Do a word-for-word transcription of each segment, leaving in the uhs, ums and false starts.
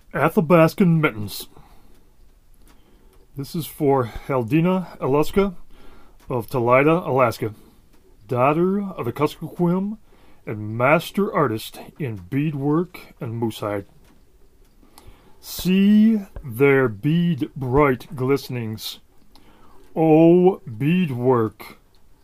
Athabascan Mittens. This is for Haldina Aluska of Talida, Alaska, daughter of the Kuskokwim and master artist in beadwork and moosehide. See their bead bright glistenings. O beadwork,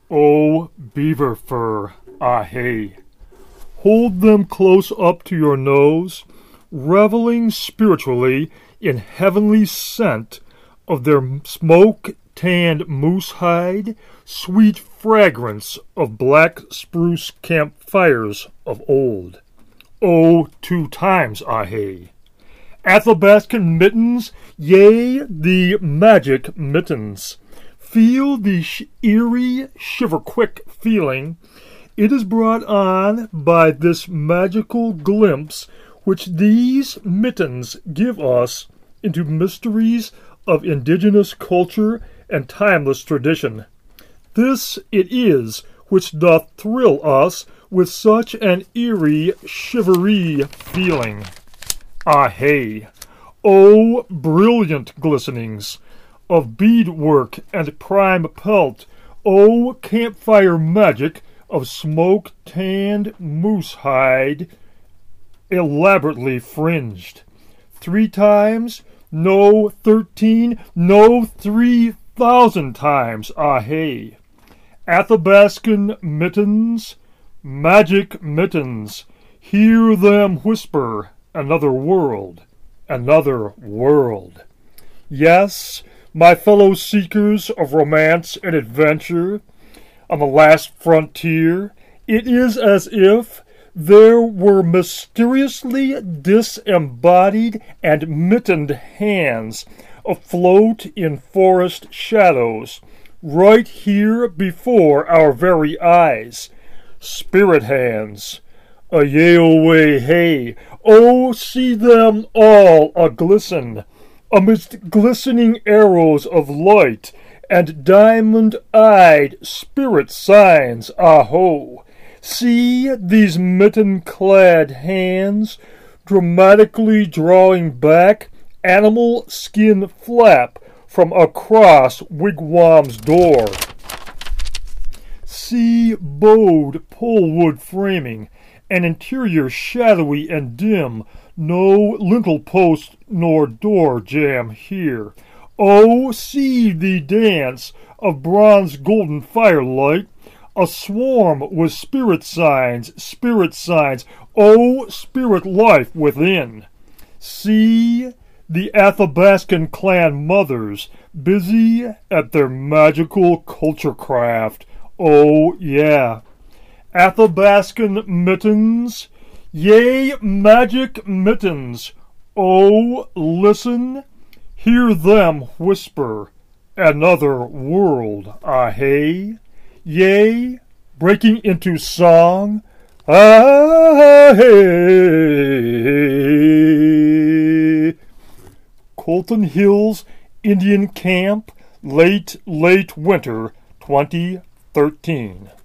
O beaver fur, ah hey. Hold them close up to your nose, reveling spiritually in heavenly scent of their smoke-tanned moose hide, sweet fragrance of black spruce campfires of old. Oh, two times, ah hey. Athabascan mittens, yea, the magic mittens. Feel the sh- eerie, shiver-quick feeling. It is brought on by this magical glimpse which these mittens give us into mysteries of indigenous culture and timeless tradition. This it is which doth thrill us with such an eerie, shivery feeling. Ah hey! Oh, brilliant glistenings of beadwork and prime pelt! Oh, campfire magic of smoke-tanned moose hide, elaborately fringed. Three times, no thirteen, no three thousand times, ah hey. Athabascan mittens, magic mittens, hear them whisper, another world, another world. Yes, my fellow seekers of romance and adventure, on the last frontier, it is as if there were mysteriously disembodied and mittened hands afloat in forest shadows, right here before our very eyes. Spirit hands, a yea-o-way hey, oh, see them all a-glisten, amidst glistening arrows of light, and diamond-eyed spirit signs, ah-ho! See these mitten-clad hands dramatically drawing back animal skin flap from across wigwam's door. See bowed pole-wood framing, an interior shadowy and dim, no lintel post nor door jamb here. Oh, see the dance of bronze golden firelight, a swarm with spirit signs, spirit signs, oh, spirit life within. See the Athabascan clan mothers busy at their magical culture craft. Oh, yeah. Athabascan mittens, yea, magic mittens. Oh, listen. Hear them whisper, another world, ah hey, yea, breaking into song, ah hey. Colton Hills Indian Camp, late, late winter, twenty thirteen.